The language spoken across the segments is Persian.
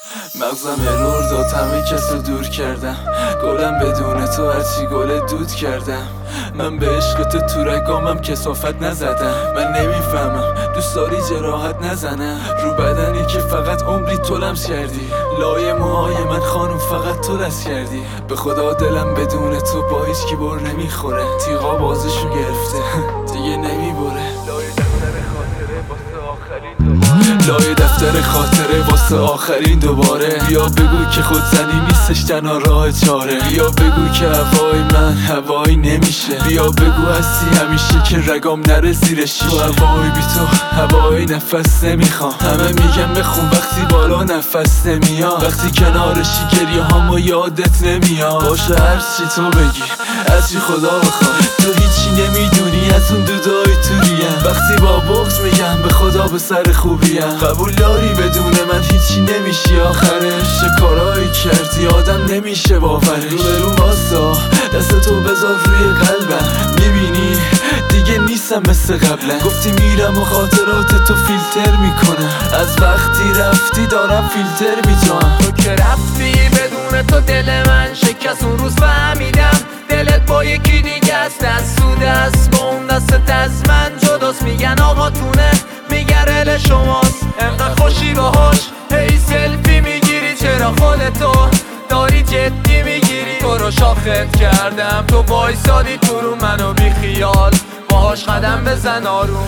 مغزم ارور داد، همه کسو دور کردم. گلم بدون تو هرچی گل دود کردم. من به عشق تو رگامم کسافت نزدم. من نمیفهمم دوست داری جراحت نزنم رو بدنی که فقط عمری تو لمس کردی. لای موهای من خانم فقط تو دست کردی. به خدا دلم بدون تو با هیچ کی بر نمیخوره. تیغا بازشو گرفته دیگه نمیبره. لای دفتر خاطره واسه آخرین دوباره. بیا بگو که خودزنی نیستش تنها راه چاره. بیا بگو که هوای من هوایی نمیشه. بیا بگو هستی همیشه که رگام نره زیر شیشه. تو هوای بی تو هوای نفس نمیخوام. همه میگن بخون وقتی بالا نفس نمیاد. وقتی کنارشی گریه هامو یادت نمیاد. باشه هرچی تو بگی هرچی خدا بخواد. تو هیچی نمیدونی از اون دودای توریم. وقتی با بغض میگم به خدا به سر خوبیم. قبول داری بدون من هیچی نمیشی آخرش. چه کارایی کردی آدم نمیشه باورش. رو واسا دست تو بذار روی قلبم. میبینی دیگه نیستم مثل قبلا. گفتی میرم و خاطرات تو فیلتر میکنم. از وقتی رفتی دارم فیلتر میجام. تو که رفتی بدون تو دل من شکست. اون روز فهمیدم دلت با یکی دیگه است. دست تو دست با اون دستت از من جداست. میگن آقا تونه میگه رل شماست. انقدر خوشی باهاش هی سلفی میگیری. چرا خودتو داری جدی میگیری؟ تو رو شاخت کردم تو وایسادی تو رو منو بی خیال باهاش قدم بزن آروم.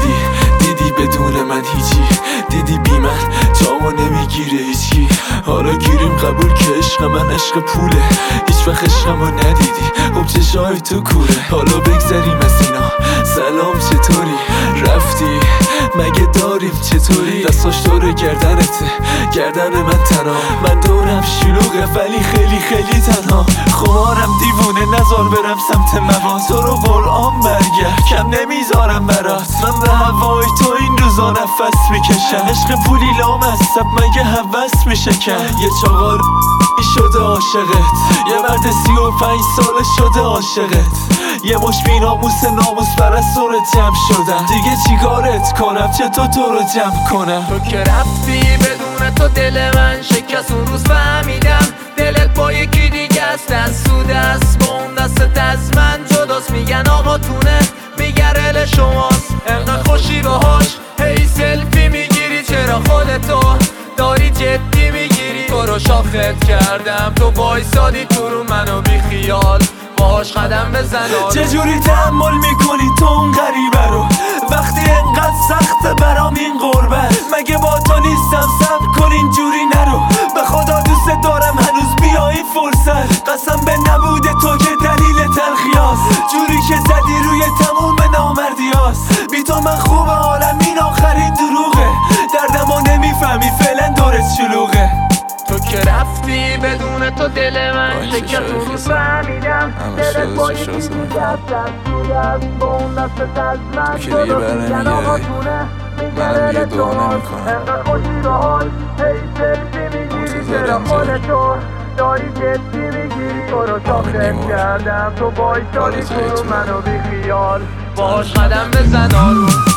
دیدی بدون من هیچی. دیدی بی من جامو نمیگیره هیچکی. حالا گیریم قبول که عشق من عشق پوله. هیچ وقت عشقمو ندیدی خب چشای تو کوره. حالا بگذریم از اینا سلام چطوری؟ رفتی مگه داریم چطوری؟ دستاش دور گردنته گردن من تنها. من دورم شلوغه ولی خیلی خیلی تنها. خمارم دیوونه نزار برم سمت مواد. تو رو قرآن برگرد کم نمیذارم برات. من به هوای تو این روزا نفس میکشم. عشق پولی لامصب مگه هوس میشکن. یه چاقال شده عاشقت. یه مرد 35 ساله شده عاشقت. یه مش بیناموس ناموس پرستورت جمع شدن. دیگه چیکارت کنم چطور تو رو جمع کنم؟ تو که رفتی بدون تو دل من شکست. اون روز فهمیدم دلت با یکی دیگه است. دست تو دست با اون دستت از من جداست. میگن آقا تونه میگه رل شماست. انقدر خوشی باهاش هی سلفی میگیری. چرا خودتو داری جدی میگیری؟ تو رو شاخت کردم تو وایسادی تو رو منو بی خیال باهاش قدم بزن آروم. چجوری تحمل میکنی تو اون غریبه رو وقتی انقدر سخته برام این غربت؟ مگه با تو نیستم صبر کن اینجوری نرو. به خدا دوست دارم هنوز بیا این فرصت. قسم به نبود تو که دلیل تلخیاست. جوری که زدی روی تموم نامردیاست. بی تو من خوبه عالم این آخرین دروغه. دردمو نمیفهمی فعلا دورت شلوغه. تو که رفتی بدون تو دل من شکست. اون روز فهمیدم دلت با یکی دیگه است. دست تو دست با اون دستت از من جداست. میگن آقا تونه میگه رل شماست. انقدر خوشی باهاش هی سلفی میگیری. چرا خودتو داری جدی میگیری؟ تو رو شاخت کردم تو وایسادی تو رو منو بی خیال باهاش قدم بزن آروم.